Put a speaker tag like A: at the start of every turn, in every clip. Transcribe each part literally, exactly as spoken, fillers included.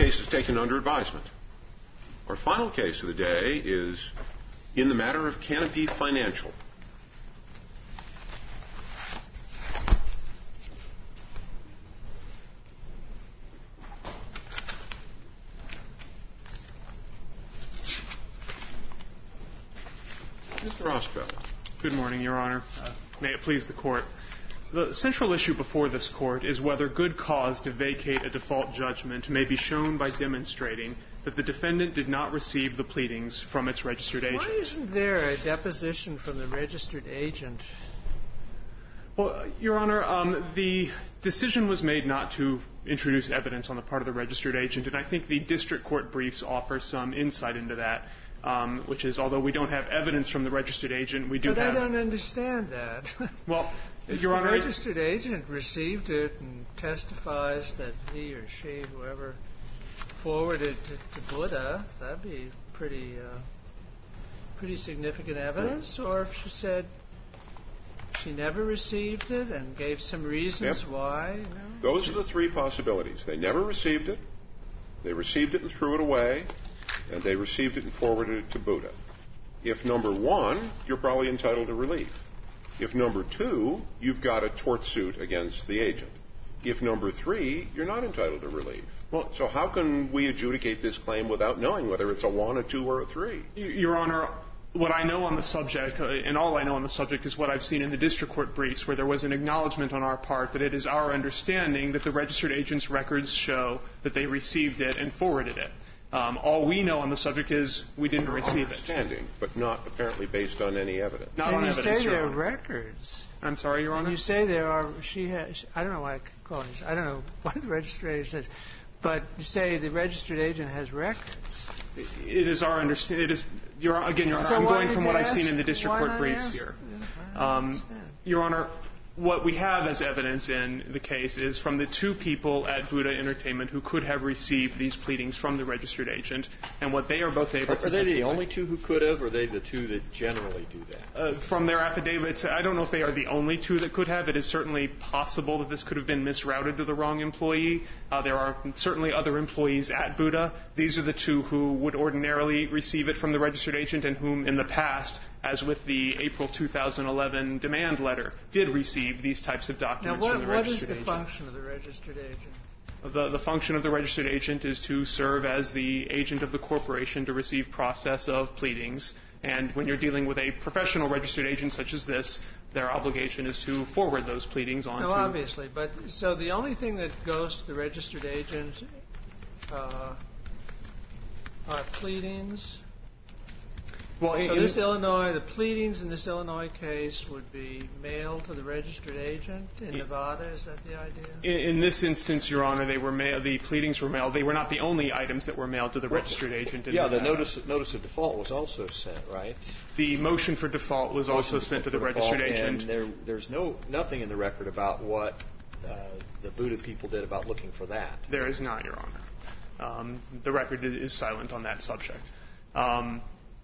A: case is taken under advisement. Our final case of the day is in the matter of Canopy Financial. Mister Roscoe.
B: Good morning, Your Honor. Uh, may it please the Court. The central issue before this Court is whether good cause to vacate a default judgment may be shown by demonstrating that the defendant did not receive the pleadings from its registered agent.
C: Why isn't there a deposition from the registered agent?
B: Well, Your Honor, um, the decision was made not to introduce evidence on the part of the registered agent, and I think the district court briefs offer some insight into that. Um, which is, although we don't have evidence from the registered agent, we do
C: but
B: have...
C: But I don't understand that.
B: Well,
C: if
B: Your Honor...
C: the registered agent received it and testifies that he or she, whoever, forwarded it to Buddha, that'd be pretty, uh, pretty significant evidence. Or if she said she never received it and gave some reasons
A: yep.
C: why. You know?
A: Those are the three possibilities. They never received it, they received it and threw it away, and they received it and forwarded it to Buddha. If number one, you're probably entitled to relief. If number two, you've got a tort suit against the agent. If number three, you're not entitled to relief. Well, so how can we adjudicate this claim without knowing whether it's a one, a two, or a three?
B: Your Honor, what I know on the subject, uh, and all I know on the subject, is what I've seen in the district court briefs, where there was an acknowledgement on our part that it is our understanding that the registered agent's records show that they received it and forwarded it. Um, all we know on the subject is we didn't receive it.
A: Understanding, but not apparently based on any evidence.
B: Not
C: and
B: on
C: you
B: evidence,
C: say
B: Your
C: there are
B: Honor.
C: records.
B: I'm sorry, Your Honor?
C: And you say there are, she has, I don't know why I call it, I don't know what the registered agent says, but you say the registered agent has records.
B: It is our understanding, it is, Your, again, Your Honor,
C: so
B: I'm going from what
C: ask,
B: I've seen in the district court briefs
C: ask,
B: here.
C: Um,
B: Your Honor, what we have as evidence in the case is from the two people at Buddha Entertainment who could have received these pleadings from the registered agent, and what they are both able
D: are,
B: to
D: Are they
B: testify.
D: the only two who could have, or are they the two that generally do that?
B: Uh, from their affidavits, I don't know if they are the only two that could have. It is certainly possible that this could have been misrouted to the wrong employee. Uh, there are certainly other employees at Buddha. These are the two who would ordinarily receive it from the registered agent and whom in the past, as with the April two thousand eleven demand letter, did receive these types of documents
C: now, what,
B: from the
C: what
B: registered
C: is the
B: agent.
C: function of the registered agent?
B: The, the function of the registered agent is to serve as the agent of the corporation to receive process of pleadings. And when you're dealing with a professional registered agent such as this, their obligation is to forward those pleadings on
C: no,
B: to...
C: obviously. But so the only thing that goes to the registered agent uh, are pleadings.
B: Well,
C: so
B: in,
C: this Illinois, the pleadings in this Illinois case would be mailed to the registered agent in
B: in,
C: Nevada. Is that the idea?
B: In, in this instance, Your Honor, they were mailed. The pleadings were mailed. They were not the only items that were mailed to the registered agent. In
D: yeah,
B: Nevada.
D: the notice notice of default was also sent, right?
B: The motion for default was
D: motion
B: also sent to the registered
D: default,
B: agent.
D: And there, there's no nothing in the record about what uh, the Buddha people did about looking for that.
B: There is not, Your Honor. Um, the record is silent on that subject. Um,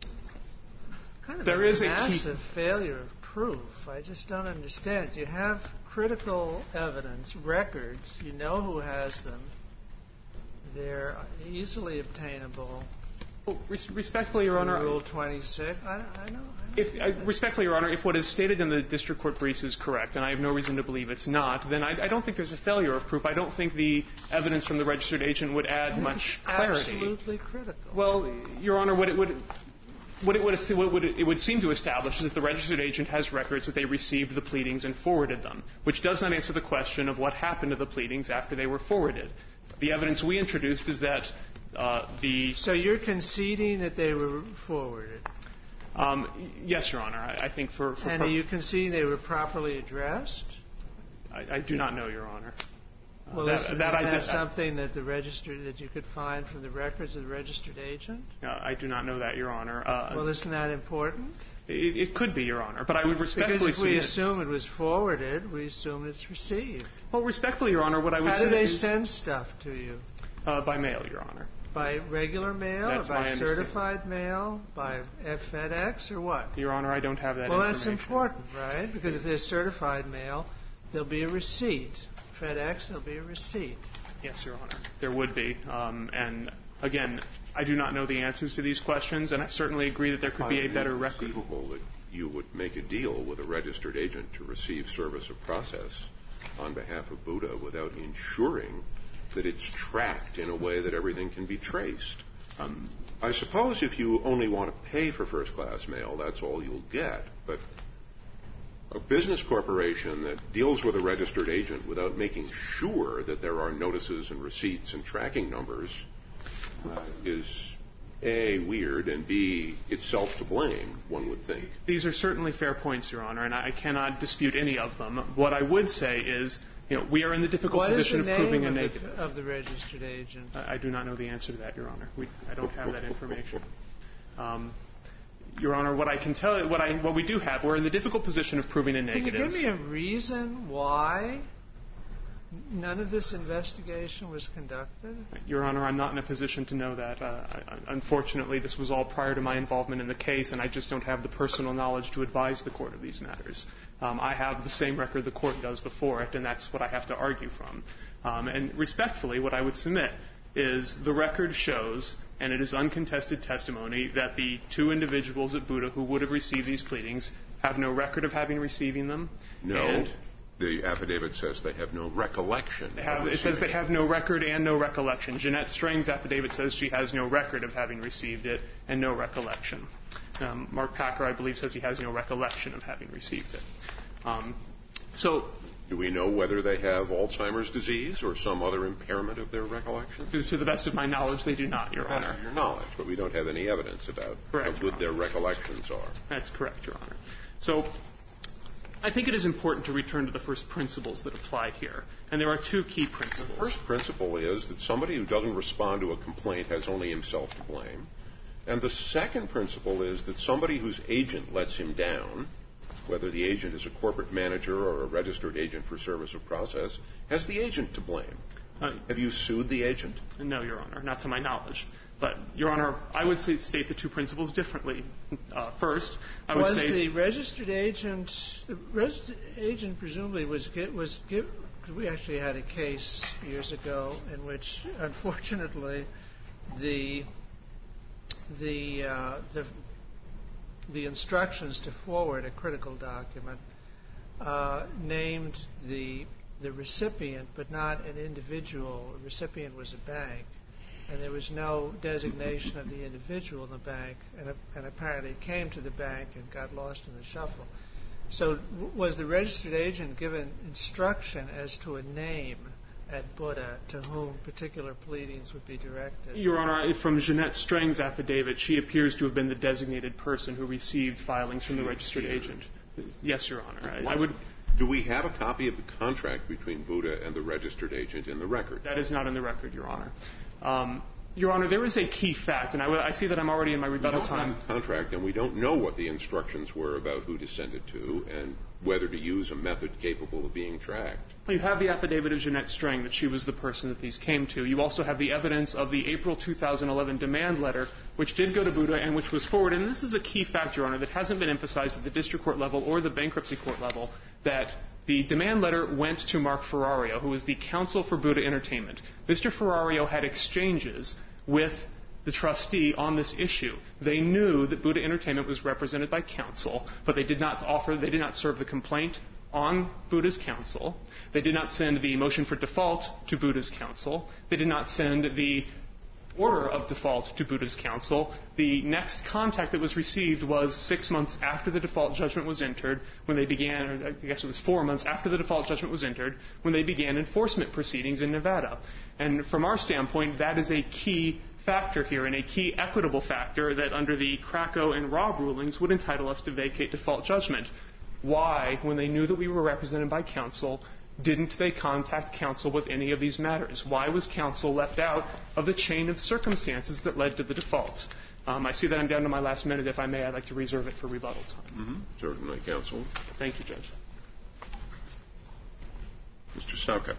C: Kind of
B: there
C: a
B: is a
C: massive
B: key...
C: failure of proof. I just don't understand. You have critical evidence, records. You know who has them. They're easily obtainable.
B: Well, res- respectfully, Your Honor...
C: Rule twenty-six. I, I know. I know.
B: If, uh, respectfully, Your Honor, if what is stated in the district court briefs is correct, and I have no reason to believe it's not, then I, I don't think there's a failure of proof. I don't think the evidence from the registered agent would add
C: It's
B: much clarity.
C: Absolutely critical.
B: Well, Your Honor, what it would... What it, would, what would, it would seem to establish is that the registered agent has records that they received the pleadings and forwarded them, which does not answer the question of what happened to the pleadings after they were forwarded. The evidence we introduced is that uh, the...
C: So you're conceding that they were forwarded?
B: Um, yes, Your Honor. I, I think for... for
C: and are you conceding they were properly addressed?
B: I, I do not know, Your Honor. Uh,
C: well,
B: that,
C: is,
B: that,
C: is
B: I
C: that
B: did,
C: something that the registered that you could find from the records of the registered agent?
B: Uh, I do not know that, Your Honor. Uh,
C: well, isn't that important?
B: It, it could be, Your Honor, but I would respectfully...
C: Because if we
B: submit,
C: assume it was forwarded, we assume it's received.
B: Well, respectfully, Your Honor, what I would
C: How
B: say
C: do they
B: is,
C: send stuff to you?
B: Uh, by mail, Your Honor.
C: By regular mail,
B: That's
C: or by
B: my
C: certified mail, by FedEx, or what?
B: Your Honor, I don't have that
C: well,
B: information.
C: that's important, right? Because if there's certified mail, there'll be a receipt. FedEx, there'll be a receipt.
B: Yes, Your Honor, there would be. Um, and again, I do not know the answers to these questions, and I certainly agree that there could be a better record.
A: It's conceivable that you would make a deal with a registered agent to receive service of process on behalf of Buddha without ensuring that it's tracked in a way that everything can be traced. Um, I suppose if you only want to pay for first-class mail, that's all you'll get. But a business corporation that deals with a registered agent without making sure that there are notices and receipts and tracking numbers uh, is A, weird, and B, itself to blame, one would think.
B: These are certainly fair points, Your Honor, and I cannot dispute any of them. What I would say is, you know, we are in the difficult
C: what
B: position
C: of
B: proving a
C: of
B: negative.
C: The, of the registered agent?
B: I, I do not know the answer to that, Your Honor. We, I don't have that information. Um, Your Honor, what I can tell you, what, I, what we do have, we're in the difficult position of proving a negative.
C: Can you give me a reason why none of this investigation was conducted?
B: Your Honor, I'm not in a position to know that. Uh, I, unfortunately, this was all prior to my involvement in the case, and I just don't have the personal knowledge to advise the court of these matters. Um, I have the same record the court does before it, and that's what I have to argue from. Um, and respectfully, what I would submit is the record shows, and it is uncontested testimony, that the two individuals at Buddha who would have received these pleadings have no record of having receiving them.
A: No.
B: And
A: the affidavit says they have no recollection.
B: They have, it says they have no record and no recollection. Jeanette Strang's affidavit says she has no record of having received it and no recollection. Um, Mark Packer, I believe, says he has no recollection of having received it. Um, so,
A: do we know whether they have Alzheimer's disease or some other impairment of their recollection?
B: To the best of my knowledge, they do not, Your Honor.
A: Your knowledge, but we don't have any evidence about
B: correct,
A: how good their recollections are.
B: That's correct, Your Honor. So, I think it is important to return to the first principles that apply here. And there are two key principles.
A: The first principle is that somebody who doesn't respond to a complaint has only himself to blame. And the second principle is that somebody whose agent lets him down, whether the agent is a corporate manager or a registered agent for service of process, has the agent to blame. Uh, have you sued the agent?
B: No, Your Honor, not to my knowledge. But, Your Honor, I would say, state the two principles differently. Uh, first, I would
C: was
B: say...
C: Was the registered agent... The registered agent presumably was... was we actually had a case years ago in which, unfortunately, the... The, uh, the the instructions to forward a critical document uh, named the the recipient, but not an individual. The recipient was a bank, and there was no designation of the individual in the bank, and, and apparently it came to the bank and got lost in the shuffle. So w- was the registered agent given instruction as to a name at Buddha to whom particular pleadings would be directed?
B: Your Honor, from Jeanette Strang's affidavit, she appears to have been the designated person who received filings from the registered agent. Yes, Your Honor. I, I would...
A: Do we have a copy of the contract between Buddha and the registered agent in the record?
B: That is not in the record, Your Honor. Um, Your Honor, there is a key fact, and I, I see that I'm already in my rebuttal
A: we don't
B: time.
A: Have a contract, and we don't know what the instructions were about who to send it to and whether to use a method capable of being tracked.
B: You have the affidavit of Jeanette Strang that she was the person that these came to. You also have the evidence of the April two thousand eleven demand letter, which did go to Buddha and which was forwarded. And this is a key fact, Your Honor, that hasn't been emphasized at the district court level or the bankruptcy court level, that the demand letter went to Mark Ferrario, who was the counsel for Buddha Entertainment. Mister Ferrario had exchanges with the trustee on this issue. They knew that Buddha Entertainment was represented by counsel, but they did not offer, they did not serve the complaint on Buddha's counsel. They did not send the motion for default to Buddha's counsel. They did not send the order of default to Buddha's counsel. The next contact that was received was six months after the default judgment was entered, when they began, or I guess it was four months after the default judgment was entered, when they began enforcement proceedings in Nevada. And from our standpoint, that is a key factor here, and a key equitable factor that under the Krakow and Robb rulings would entitle us to vacate default judgment. Why, when they knew that we were represented by counsel, didn't they contact counsel with any of these matters? Why was counsel left out of the chain of circumstances that led to the default? Um, I see that I'm down to my last minute. If I may, I'd like to reserve it for rebuttal time.
A: Mm-hmm. Certainly, counsel.
B: Thank you, Judge.
A: Mister Sauka.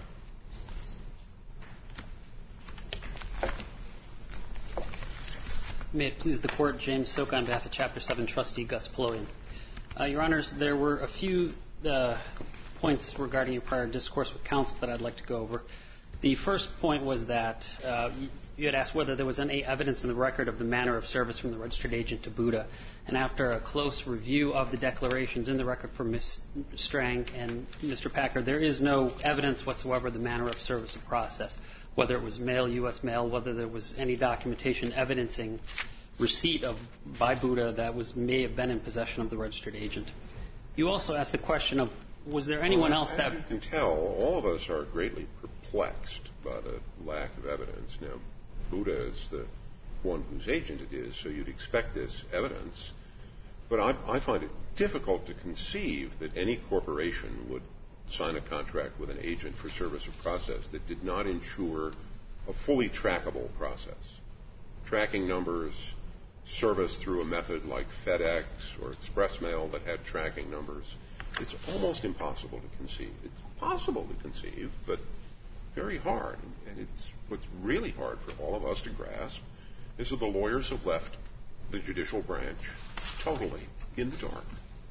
E: May it please the Court, James Soka on behalf of Chapter seven Trustee Gus Polonian. Uh, Your Honors, there were a few uh, points regarding your prior discourse with counsel that I'd like to go over. The first point was that uh, you had asked whether there was any evidence in the record of the manner of service from the registered agent to Buddha. And after a close review of the declarations in the record for Miz Strang and Mister Packer, there is no evidence whatsoever of the manner of service of process, whether it was mail, U S mail, whether there was any documentation evidencing receipt of by Buddha that was may have been in possession of the registered agent. You also asked the question of, was there anyone
A: well,
E: else
A: as
E: that...
A: you can tell, all of us are greatly perplexed by the lack of evidence. Now, Buddha is the one whose agent it is, so you'd expect this evidence. But I, I find it difficult to conceive that any corporation would sign a contract with an agent for service of process that did not ensure a fully trackable process. Tracking numbers, service through a method like FedEx or Express Mail that had tracking numbers. It's almost impossible to conceive. It's possible to conceive, but very hard. And it's what's really hard for all of us to grasp is that the lawyers have left the judicial branch totally in the dark.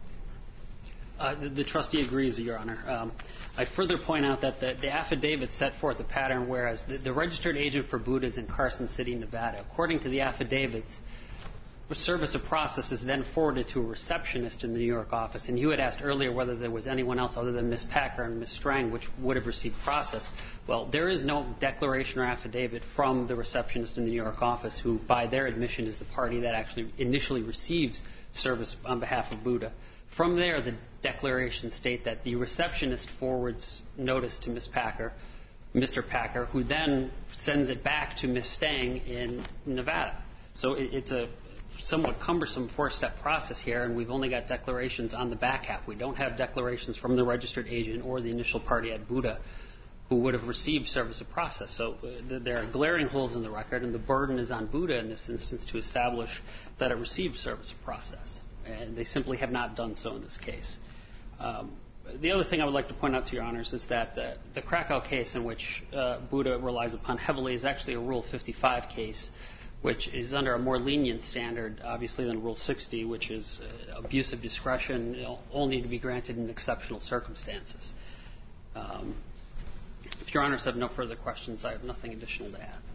E: Uh, the, the trustee agrees, Your Honor. Um, I further point out that the, the affidavit set forth a pattern, whereas the, the registered agent for Buddha is in Carson City, Nevada. According to the affidavits, the service of process is then forwarded to a receptionist in the New York office. And you had asked earlier whether there was anyone else other than Miz Packer and Miz Strang which would have received process. Well, there is no declaration or affidavit from the receptionist in the New York office who, by their admission, is the party that actually initially receives service on behalf of Buddha. From there, the declarations state that the receptionist forwards notice to Miz Packer, Mister Packer, who then sends it back to Miz Stang in Nevada. So it, it's a somewhat cumbersome four-step process here, and we've only got declarations on the back half. We don't have declarations from the registered agent or the initial party at Buddha who would have received service of process. So uh, there are glaring holes in the record, and the burden is on Buddha in this instance to establish that it received service of process. And they simply have not done so in this case. Um, the other thing I would like to point out to Your Honors is that the, the Krakow case in which uh, Buddha relies upon heavily is actually a Rule fifty-five case, which is under a more lenient standard, obviously, than Rule sixty, which is uh, abuse of discretion, you know, only to be granted in exceptional circumstances. Um, if Your Honors have no further questions, I have nothing additional to add.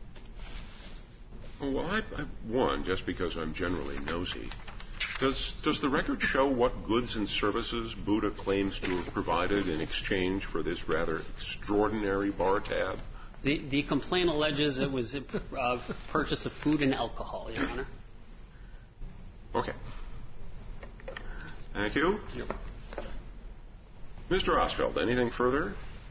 A: Well, I, I, one, just because I'm generally nosy, Does, does the record show what goods and services Buddha claims to have provided in exchange for this rather extraordinary bar tab?
E: The, the complaint alleges it was a uh, purchase of food and alcohol, Your Honor.
A: Okay. Thank you.
E: Yep.
A: Mister Osfeld, anything further?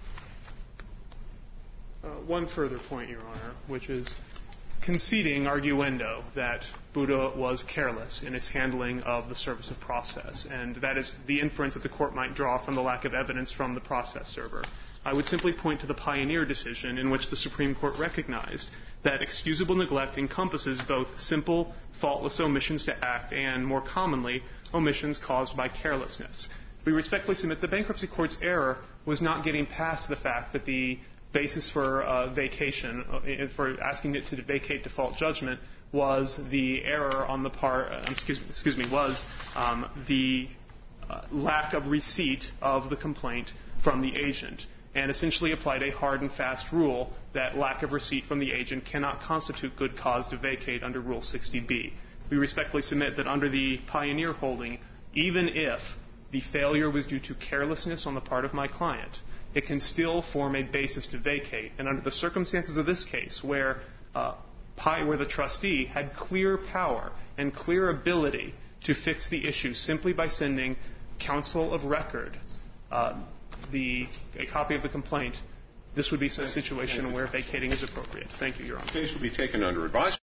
B: Uh, one further point, Your Honor, which is conceding arguendo that Buddha was careless in its handling of the service of process, and that is the inference that the court might draw from the lack of evidence from the process server. I would simply point to the Pioneer decision in which the Supreme Court recognized that excusable neglect encompasses both simple, faultless omissions to act and, more commonly, omissions caused by carelessness. We respectfully submit the bankruptcy court's error was not getting past the fact that the basis for uh, vacation, uh, for asking it to vacate default judgment, was the error on the part, uh, excuse me, excuse me, was um, the uh, lack of receipt of the complaint from the agent, and essentially applied a hard and fast rule that lack of receipt from the agent cannot constitute good cause to vacate under Rule sixty B. We respectfully submit that under the Pioneer holding, even if the failure was due to carelessness on the part of my client, it can still form a basis to vacate. And under the circumstances of this case, where uh, Pi, where the trustee had clear power and clear ability to fix the issue simply by sending counsel of record uh, the a copy of the complaint, this would be a situation where vacating is appropriate. Thank you, Your Honor.
A: The case will be taken under advisement.